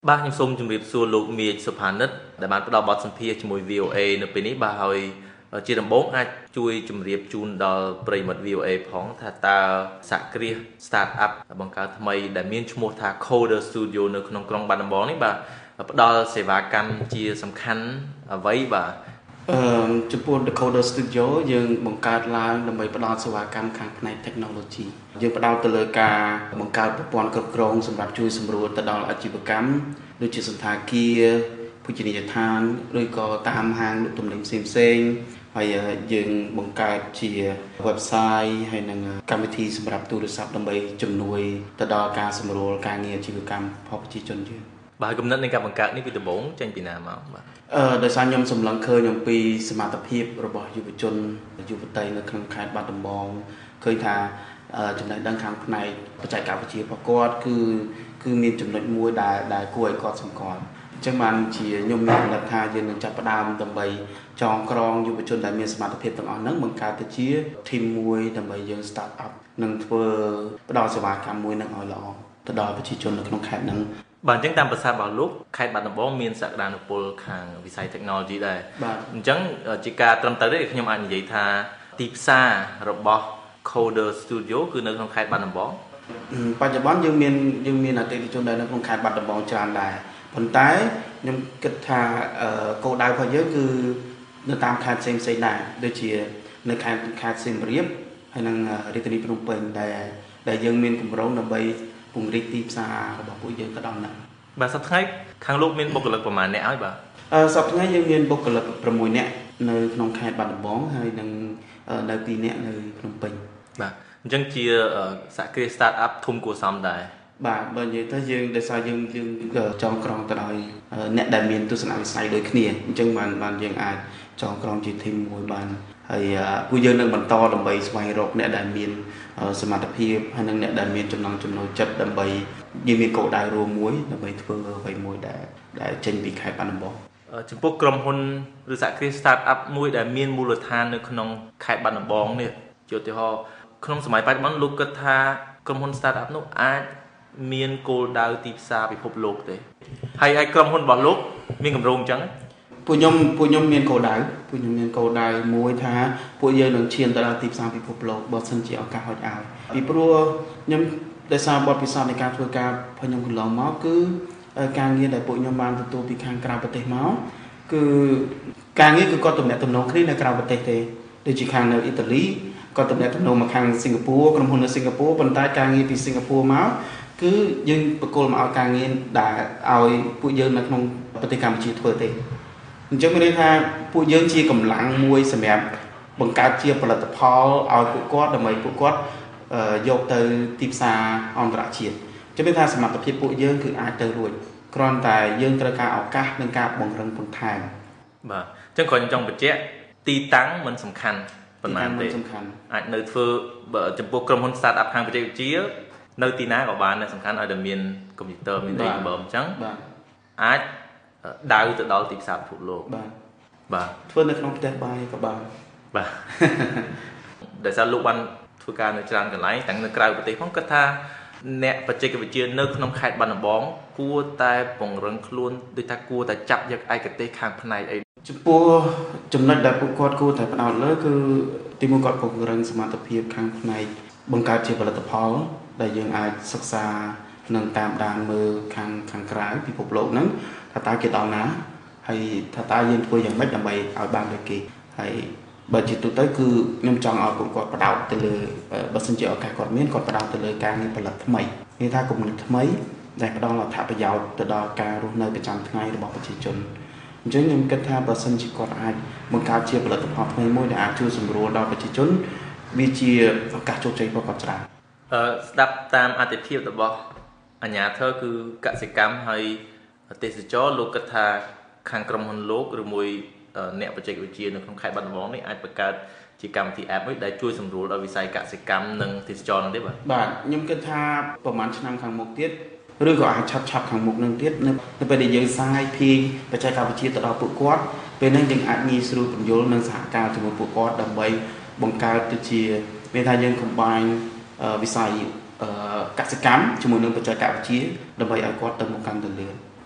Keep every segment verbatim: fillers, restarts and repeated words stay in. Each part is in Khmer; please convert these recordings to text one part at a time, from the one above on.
បាទខ្ញុំសូមជម្រាបសួរលោកមាសសុផានិតដែលបានផ្ដល់បទសម្ភាសន៍ជាមួយ វី អូ เอ នៅពេលនេះបាទហើយជាដំបូងអាចជួយជម្រាបជូនដល់ប្រិយមិត្ត វី អូ เอ ផងថាតើសហគ្រាស Startup បង្កើតថ្មីដែលមានឈ្មោះថា Coder Studio នៅក្នុងក្រុងបាត់ដំបងនេះបាទផ្ដល់សេវាកម្មជាសំខាន់អ្វីបាទអឺចំពោះ The Coder Studio យើងបង្កើតឡើងដើម្បីផ្ដល់សេវាកម្មខាងផ្នែក Technology យើងផ្ដោតទៅលើការបង្កើតប្រព័ន្ធគ្រប់គ្រងសម្រាប់ជួយសម្រួលទៅដល់អាជីវកម្មដូចជាសន្តាគារភោជនីយដ្ឋានឬក៏តាមហាងលក់ទំនិញផ្សេងៗហើយយើងបង្កើតជា website ហើយនិងកម្មវិធីសម្រាប់ទូរស័ព្ទដើម្បីជំនួយទៅដល់ការសម្រួលការងារអាជីវកម្មរបស់ប្រជាជនយើងបាទគំនិតនៃការបង្កើតនេះពីដំបូងចេញពីណាមកបាទអឺដោយសារខ្ញុំសម្លឹងឃើញអំពីសមត្ថភាពរបស់យុវជនយុវតីនៅក្នុងខេត្តបាត់ដំបងឃើញថាចំណេះដឹងខាងផ្នែកបច្ចេកវិទ្យារបស់គាត់គឺគឺមានចំណុចមួយដែលដែលគួរឲ្យគាត់សម្គាល់អញ្ចឹងបានជាខ្ញុំមានកំណត់ថាយើងនឹងចាប់ផ្ដើមដើម្បីចងក្រងយុវជនដែលមានសមត្ថភាពទាំងអស់ហ្នឹងបង្កើតទៅជា team មួយដើម្បីយើង start up និងធ្វើផ្ដល់សេវាកម្មមួយនឹងឲ្យល្អទៅដល់ប្រជាជននៅក្នុងខេត្តហ្នឹងបាទអញ្ចឹងតាមប្រសាសន៍របស់លោកខេត្តបាត់ដំបងមានសក្តានុពលខាងវិស័យ technology ដែរបាទអញ្ចឹងជាការត្រឹមត្រូវទេខ្ញុំអាចនិយាយថាទីផ្សាររបស់ Coder Studio គឺនៅក្នុងខេត្តបាត់ដំបងបច្ចុប្បន្នយើងមានយើងមានអតិថិជនដែលនៅក្នុងខេត្តបាត់ដំបងច្រើនដែរប៉ុន្តែខ្ញុំគិតថាគោលដៅរបស់យើងគឺនៅតាមខេត្តផ្សេងផ្សេងដែរដូចជានៅខេត្តខេត្តសៀមរាបហើយនិងរាជធានីភ្នំពេញដែលដែលយើងមានគម្រោងដើម្បីពង្រីកទីផ្សាររបស់ពួកយើងទៅដល់ហ្នឹងបាទសប្តាហ៍ថ្ងៃខាងលោកមានបុគ្គលិកប្រមាណអ្នកហើយបាទអឺសប្តាហ៍ថ្ងៃយើងមានបុគ្គលិកប្រាំមួយនាក់នៅក្នុងខេត្តបាត់ដំបងហើយនិងនៅពីរនាក់នៅភ្នំពេញបាទអញ្ចឹងជាសហគ្រាស Startup ធំគួរសមដែរបាទបើនិយាយទៅយើងដោយសារយើងយើងចងក្រងទៅដោយអ្នកដែលមានទស្សនវិស័យដូចគ្នាអញ្ចឹងបានបានយើងអាចចងក្រងជា team មួយបានហើយពួកយើងនឹងបន្តដើម្បីស្វែងរកអ្នកដែលមានសមត្ថភាពហើយនិងអ្នកដែលមានចំណង់ចំណូលចិត្តដើម្បីយើងមានគោលដៅរួមមួយដើម្បីធ្វើអ្វីមួយដែលដែលចេញពីខេត្តបាត់ដំបងចំពោះក្រុមហ៊ុនឬសហគ្រាស Startup មួយដែលមានមូលដ្ឋាននៅក្នុងខេត្តបាត់ដំបងនេះជាឧទាហរណ៍ក្នុងសម័យបច្ចុប្បន្នលោកគិតថាក្រុមហ៊ុន Startup នោះអាចមានគោលដៅទីផ្សារពិភពលោកទេហើយហើយក្រុមហ៊ុនរបស់លោកមានកម្រោងអញ្ចឹងពួកខ្ញុំពួកខ្ញុំមានគោលដៅពួកខ្ញុំមានគោលដៅមួយថាពួកយើងនឹងឈានទៅដល់ទីផ្សារពិភពលោកបើសិនជាឱកាសហុចឲ្យពីព្រោះខ្ញុំដោយសារបទពិសោធន៍នៃការធ្វើការរបស់ខ្ញុំកន្លងមកគឺការងារដែលពួកខ្ញុំបានទទួលពីខាងក្រៅប្រទេសមកគឺការងារគឺគាត់ទំនាក់ទំនងគ្នានៅក្រៅប្រទេសទេដូចជាខាងនៅអ៊ីតាលីគាត់ទំនាក់ទំនងមកខាងសិង្ហបុរីក្រុមហ៊ុននៅសិង្ហបុរីប៉ុន្តែការងារពីសិង្ហបុរីមកគឺយើងបកគលមកឲ្យការងារដែលឲ្យពួកយើងនៅក្នុងប្រទេសកម្ពុជាធ្វើទេអញ្ចឹងមានន័យថាពួកយើងជាកម្លាំងមួយសម្រាប់បង្កើតជាផលិតផលឲ្យពួកគាត់ដើម្បីពួកគាត់យកទៅទីផ្សារអន្តរជាតិអញ្ចឹងមានថាសមត្ថភាពពួកយើងគឺអាចទៅរួចគ្រាន់តែយើងត្រូវការឱកាសនិងការបង្រឹងបន្ថែមបាទអញ្ចឹងគាត់ចង់បញ្ជាក់ទីតាំងមិនសំខាន់ប៉ុន្មានទេអាចនៅធ្វើចំពោះក្រុមហ៊ុន Startup ខាងបច្ចេកវិទ្យានៅទីណាក៏បានដែរសំខាន់ឲ្យតែមានកុំព្យូទ័រមានអីបបអញ្ចឹងអាចដៅទៅដល់ទីផ្សារពិភពលោកបាទបាទធ្វើនៅក្នុងផ្ទះបាយក៏បានបាទដោយសារលោកបានធ្វើការនៅច្រើនកន្លែងទាំងនៅក្រៅប្រទេសផងគាត់ថាអ្នកបច្ចេកវិទ្យានៅក្នុងខេត្តបាត់ដំបងគួរតែពង្រឹងខ្លួនដូចថាគួរតែចាប់យកឯកទេសខាងផ្នែកអីចំពោះចំណុចដែលពួកគាត់គួរតែផ្ដោតលើគឺទីមួយគាត់ពង្រឹងសមត្ថភាពខាងផ្នែកបង្កើតជាផលិតផលដែលយើងអាចសិក្សានិងតាមដានមើលខាងខាងក្រៅពិភពលោកហ្នឹងថាតើគេដល់ណាហើយថាតើយើងធ្វើយ៉ាងម៉េចដើម្បីឲ្យបានដូចគេហើយបើជាទូទៅគឺខ្ញុំចង់ឲ្យពួកគាត់បដោតទៅលើបើសិនជាឱកាសគាត់មានគាត់បដោតទៅលើការងារផលិតថ្មីគេថាគំនិតថ្មីដែលផ្ដល់អត្ថប្រយោជន៍ទៅដល់ការរស់នៅប្រចាំថ្ងៃរបស់ប្រជាជនអញ្ចឹងខ្ញុំគិតថាបើសិនជាគាត់អាចបង្កើតជាផលិតផលថ្មីមួយដែលអាចជួយសម្រួលដល់ប្រជាជនវាជាឱកាសជោគជ័យរបស់គាត់ច្រើនអឺស្ដាប់តាមអតិភិបរបស់អាជ្ញាធរគឺកសិកម្មហើយទេសចរលោកគិតថាខាងក្រុមហ៊ុនលោកឬមួយអ្នកបច្ចេកវិទ្យានៅក្នុងខេត្តបាត់ដំបងនេះអាចបង្កើតជាកម្មវិធី app មួយដែលជួយសម្រួលដល់វិស័យកសិកម្មនិងទេសចរនោះទេបាទបាទខ្ញុំគិតថាប្រហែលឆ្នាំខាងមុខទៀតឬក៏អាចឆាប់ឆាប់ខាងមុខនឹងទៀតនៅពេលដែលយើងសាយភាយបច្ចេកវិទ្យាទៅដល់ពួកគាត់ពេលហ្នឹងយើងអាចងាយស្រួលពន្យល់និងសហការជាមួយពួកគាត់ដើម្បីបង្កើតទៅជាមានថាយើង combine វិស័យកសិកម្មជាមួយនឹងបច្ចេកវិទ្យាដើម្បីឲ្យគាត់ទៅមុខកាន់ទៅលឿន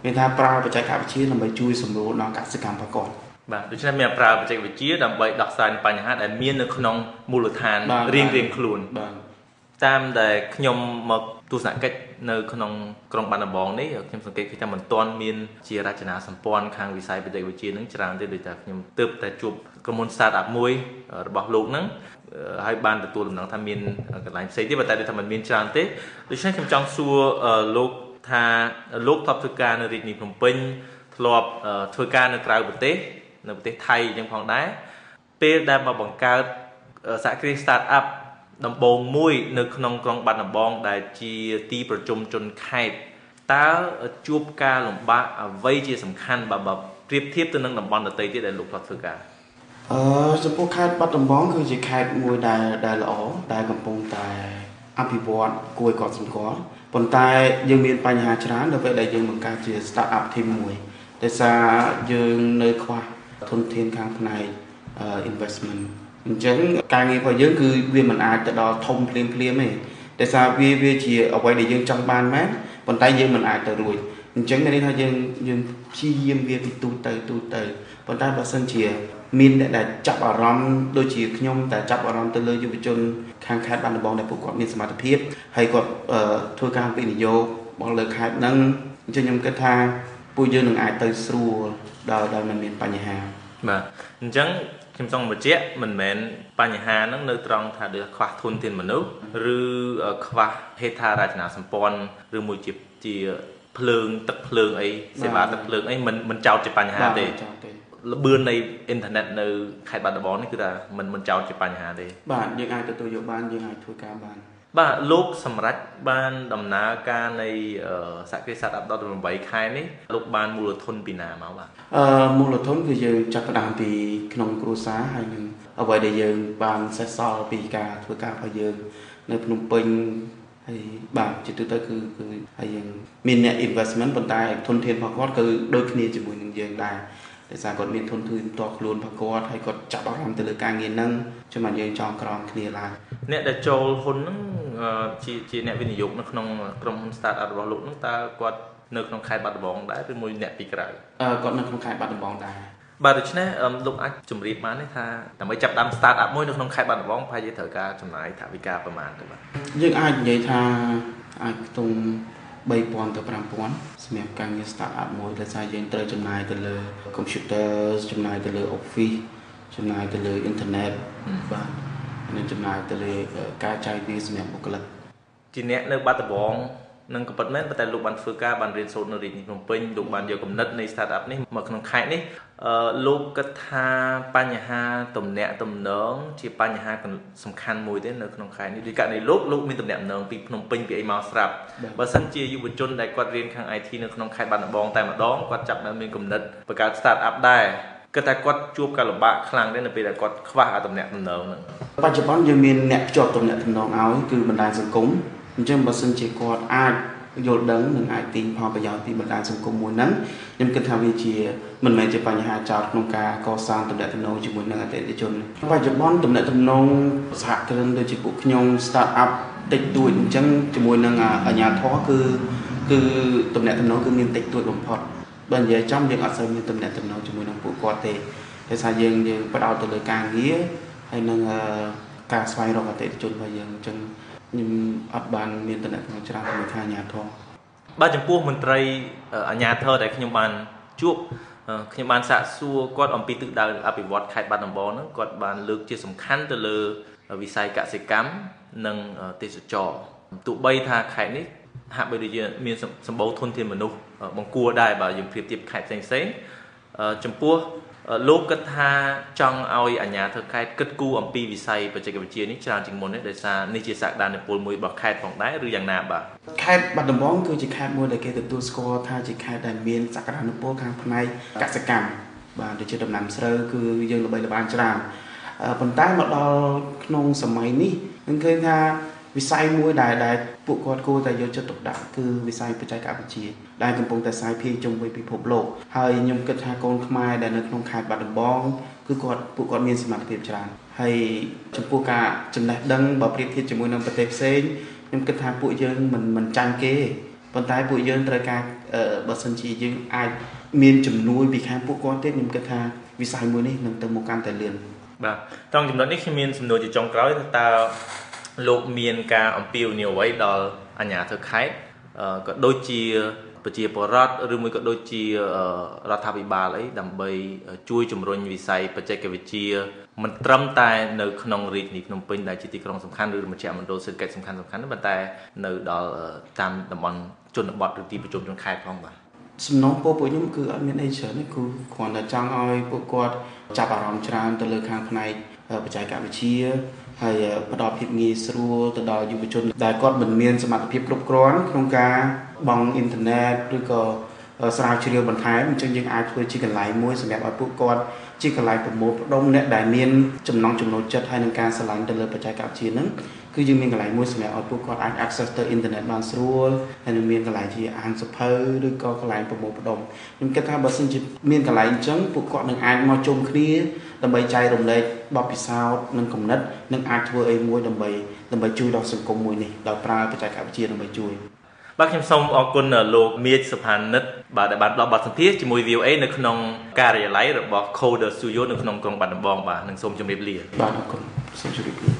មានថាប្រើបច្ចេកវិទ្យាដើម្បីជួយសម្រួលដល់កសិកម្មប្រកបបាទដូច្នេះមានប្រើបច្ចេកវិទ្យាដើម្បីដោះស្រាយបញ្ហាដែលមាននៅក្នុងមូលដ្ឋានរៀងរៀងខ្លួនបាទតាមដែលខ្ញុំមកទស្សនកិច្ចនៅក្នុងក្រុងបាត់ដំបងនេះខ្ញុំសង្កេតឃើញថាមិនទាន់មានជារចនាសម្ព័ន្ធខាងវិស័យបច្ចេកវិទ្យានឹងច្រើនទេដូចតែខ្ញុំទើបតែជួបក្រុមហ៊ុន startup មួយរបស់លោកហ្នឹងហើយបានទទួលដំណឹងថាមានកន្លែងផ្សេងទៀតតែថាมันមានច្រើនទេដូច្នេះខ្ញុំចង់សួរលោកថាលោកធ្លាប់ធ្វើការនៅរាជធានីភ្នំពេញធ្លាប់ធ្វើការនៅក្រៅប្រទេសនៅប្រទេសថៃអញ្ចឹងផងដែរពេលដែលមកបង្កើតសហគ្រាស startup ដំបូងមួយនៅក្នុងក្រុងបាត់ដំបងដែលជាទីប្រជុំជនខេត្តតើជួបការលំបាកអ្វីជាសំខាន់បើបើប្រៀបធៀបទៅនឹងតំបន់ដទៃទៀតដែលលោកធ្លាប់ធ្វើការអឺចំពោះខេត្តបាត់ដំបងគឺជាខេត្តមួយដែលដែលល្អដែលកំពុងតែអភិវឌ្ឍគួរឲ្យកត់សម្គាល់ប៉ុន្តែយើងមានបញ្ហាច្រើននៅពេលដែលយើងបង្កើតជា startup team មួយដោយសារយើងនៅខ្វះធនធានខាងផ្នែក investment អញ្ចឹងការងាររបស់យើងគឺវាមិនអាចទៅដល់ធំភ្លាមភ្លាមទេដោយសារវាវាជាអ្វីដែលយើងចង់បានមែនប៉ុន្តែយើងមិនអាចទៅរួចអញ្ចឹងមានន័យថាយើងយើងព្យាយាមវាពីទូទៅទូទៅប៉ុន្តែបើសិនជាមានអ្នកដែលចាប់អារម្មណ៍ដូចជាខ្ញុំតែចាប់អារម្មណ៍ទៅលើយុវជនខាងខេត្តបាត់ដំបងដែលពួកគាត់មានសមត្ថភាពហើយគាត់ធ្វើការវិនិយោគមកលើខេត្តហ្នឹងអញ្ចឹងខ្ញុំគិតថាពួកយើងនឹងអាចទៅស្រួលដល់ដល់មិនមានបញ្ហាបាទអញ្ចឹងខ្ញុំចង់បញ្ជាក់មិនមែនបញ្ហាហ្នឹងនៅត្រង់ថាដូចខ្វះធនធានមនុស្សឬខ្វះហេដ្ឋារចនាសម្ព័ន្ធឬមួយជាជាភ្លើងទឹកភ្លើងអីសេវាទឹកភ្លើងអីមិនមិនចោទជាបញ្ហាទេលបឿននៃអ៊ីនធឺណិតនៅខេត្តបាត់ដំបងនេះគឺថាមិនមិនចោទជាបញ្ហាទេបាទយើងអាចទទួលយកបានយើងអាចធ្វើការបានបាទលោកសម្រាប់បានដំណើរការនៃសហគ្រាស startup ដល់eightខែនេះលោកបានមូលធនពីណាមកបាទអឺមូលធនគឺយើងចាប់ផ្ដើមពីក្នុងគ្រួសារហើយនឹងអ្វីដែលយើងបានសេះសល់ពីការធ្វើការរបស់យើងនៅភ្នំពេញហើយបាទជាទូទៅគឺគឺហើយយើងមានអ្នក investment ប៉ុន្តែធនធានរបស់គាត់គឺដូចគ្នាជាមួយនឹងយើងដែរដោយសារគាត់មានធនធានផ្ទាល់ខ្លួនរបស់គាត់ហើយគាត់ចាប់អារម្មណ៍ទៅលើការងារហ្នឹងចាំមកយើងចងក្រងគ្នាឡើងអ្នកដែលចូលហ៊ុនហ្នឹងជាជាអ្នកវិនិយោគនៅក្នុងក្រុមហ៊ុន startup របស់លោកហ្នឹងតើគាត់នៅក្នុងខេត្តបាត់ដំបងដែរឬមួយអ្នកពីក្រៅអឺគាត់នៅក្នុងខេត្តបាត់ដំបងដែរបាទដូច្នេះលោកអាចជម្រាបបានទេថាដើម្បីចាប់ដើម startup មួយនៅក្នុងខេត្តបាត់ដំបងប្រហែលជាត្រូវការចំណាយថវិកាប្រមាណទៅបាទយើងអាចនិយាយថាអាចខ្ទង់three thousandទៅfive thousandសម្រាប់ការងារ startup មួយដែលថាយើងត្រូវចំណាយទៅលើ computer ចំណាយទៅលើ office ចំណាយទៅលើ internet បាទនិងចំណាយទៅលើការចាយវាយសម្រាប់បុគ្គលិកជាអ្នកនៅបាត់ដំបងនឹងក៏ប៉ុន្តែប៉ុន្តែលោកបានធ្វើការបានរៀនសូត្រនៅរាជធានីភ្នំពេញលោកបានយកគំនិតនៃ startup នេះមកក្នុងខេត្តនេះអឺលោកគិតថាបញ្ហាទំនាក់ទំនងជាបញ្ហាសំខាន់មួយទេនៅក្នុងខេត្តនេះដូចករណីលោកលោកមានទំនាក់ទំនងពីភ្នំពេញពីអីមកស្រាប់បើសិនជាយុវជនដែលគាត់រៀនខាង ไอ ที នៅក្នុងខេត្តបាត់ដំបងតែម្ដងគាត់ចាប់នៅមានគំនិតបង្កើត startup ដែរគិតថាគាត់ជួបការលំបាកខ្លាំងដែរនៅពេលដែលគាត់ខ្វះអាទំនាក់ទំនងហ្នឹងបច្ចុប្បន្នយើងមានអ្នកភ្ជាប់ទំនាក់ទំនងឲ្យគឺបណ្ដាញសង្គមអញ្ចឹងបើសិនជាគាត់អាចយល់ដឹងនិងអាចទាញផលប្រយោជន៍ពីបណ្ដាញសង្គមមួយហ្នឹងខ្ញុំគិតថាវាជាមិនមែនជាបញ្ហាចោទក្នុងការកសាងទំនាក់ទំនងជាមួយនឹងអតិថិជនបច្ចុប្បន្នទំនាក់ទំនងសហគ្រិនដូចជាពួកខ្ញុំ start up តិចតួចអញ្ចឹងជាមួយនឹងអាជ្ញាធរគឺគឺទំនាក់ទំនងគឺមានតិចតួចបំផុតបើនិយាយចំយើងអត់សូវមានទំនាក់ទំនងជាមួយនឹងពួកគាត់ទេដោយសារយើងយើងផ្ដោតទៅលើការងារហើយនឹងការស្វែងរកអតិថិជនរបស់យើងអញ្ចឹងខ្ញុំអត់បានមានតំណែងច្រើនជាមួយខាងអាជ្ញាធរបាទចំពោះមន្ត្រីអាជ្ញាធរដែលខ្ញុំបានជួបខ្ញុំបានសាកសួរគាត់អំពីទិសដៅអភិវឌ្ឍខេត្តបាត់ដំបងហ្នឹងគាត់បានលើកជាសំខាន់ទៅលើវិស័យកសិកម្មនិងទេសចរណ៍ទោះបីថាខេត្តនេះហាក់បីដូចជាមានសម្បូរធនធានមនុស្សបង្គួរដែរបើយើងប្រៀបធៀបខេត្តផ្សេងៗចំពោះលោកគិតថាចង់ឲ្យអាជ្ញាធរខេត្តគិតគូរអំពីវិស័យបច្ចេកវិទ្យានេះច្រើនជាងមុននេះដោយសារនេះជាសក្តានុពលមួយរបស់ខេត្តផងដែរឬយ៉ាងណាបាទខេត្តបាត់ដំបងគឺជាខេត្តមួយដែលគេទទួលស្គាល់ថាជាខេត្តដែលមានសក្តានុពលខាងផ្នែកកសិកម្មបាទដូចជាដំណាំស្រូវគឺយើងល្បីល្បាញច្រើនប៉ុន្តែមកដល់ក្នុងសម័យនេះនឹងឃើញថាវិស័យមួយដែលដែលពួកគាត់គួរតែយកចិត្តទុកដាក់គឺវិស័យបច្ចេកវិទ្យាដែលកំពុងតែសាយភាយជុំវិញពិភពលោកហើយខ្ញុំគិតថាកូនខ្មែរដែលនៅក្នុងខេត្តបាត់ដំបងគឺគាត់ពួកគាត់មានសមត្ថភាពច្រើនហើយចំពោះការចំណេះដឹងបើប្រៀបធៀបជាមួយនឹងប្រទេសផ្សេងខ្ញុំគិតថាពួកយើងមិនមិនចាញ់គេប៉ុន្តែពួកយើងត្រូវការបើសិនជាយើងអាចមានជំនួយពីខាងពួកគាត់ទេខ្ញុំគិតថាវិស័យមួយនេះនឹងទៅមុខកាន់តែលឿនបាទត្រង់ចំណុចនេះខ្ញុំមានសំណួរជាចុងក្រោយថាតើលោកមានការអំពាវនាវអ្វីដល់អាជ្ញាធរខេត្តក៏ដូចជាប្រជាពលរដ្ឋឬមួយក៏ដូចជារដ្ឋាភិបាលអីដើម្បីជួយជំរុញវិស័យបច្ចេកវិទ្យាមិនត្រឹមតែនៅក្នុងរាជធានីភ្នំពេញដែលជាទីក្រុងសំខាន់ឬមជ្ឈមណ្ឌលសេដ្ឋកិច្ចសំខាន់ៗប៉ុន្តែនៅដល់តាមតំបន់ជនបទឬទីប្រជុំជនខេត្តផងបាទសំណងពួកពួកខ្ញុំគឺអត់មានអីច្រើនទេគឺគ្រាន់តែចង់ឲ្យពួកគាត់ចាប់អារម្មណ៍ច្រើនទៅលើខាងផ្នែកបច្ចេកវិទ្យាហើយផ្ដល់ភាពងាយស្រួលទៅដល់យុវជនដែលគាត់មិនមានសមត្ថភាពគ្រប់គ្រាន់ក្នុងការបង់អ៊ីនធឺណិតឬក៏ស្រាវជ្រាវបន្ថែមអញ្ចឹងយើងអាចធ្វើជាកន្លែងមួយសម្រាប់ឲ្យពួកគាត់ជាកន្លែងប្រមូលផ្ដុំអ្នកដែលមានចំណង់ចំណូលចិត្តហើយនឹងការឆ្លាញ់ទៅលើបច្ចេកវិទ្យាហ្នឹងគឺយើងមានកន្លែងមួយសម្រាប់ឲ្យពួកគាត់អាច access ទៅអ៊ីនធឺណិតបានស្រួលហើយនឹងមានកន្លែងជាអានសភៅឬក៏កន្លែងប្រមូលផ្ដុំខ្ញុំគិតថាបើសិនជាមានកន្លែងអញ្ចឹងពួកគាត់នឹងអាចមកជុំគ្នាដើម្បីចែករំលែកបទពិសោធន៍និងគំនិតនិងអាចធ្វើអីមួយដើម្បីដើម្បីជួយដល់សង្គមមួយនេះដោយប្រើបច្ចេកវិទ្យាដើម្បីជួយបាទខ្ញុំសូមអរគុណលោកមាសសុផានិតបាទដែលបានផ្ដល់បទសម្ភាសន៍ជាមួយ វី អូ អេ នៅក្នុងការិយាល័យរបស់ Coder Studio នៅក្នុងក្រុងបាត់ដំបងបាទនិងសូមជម្រាបលាបាទអរគុណសូមជម្រាបលា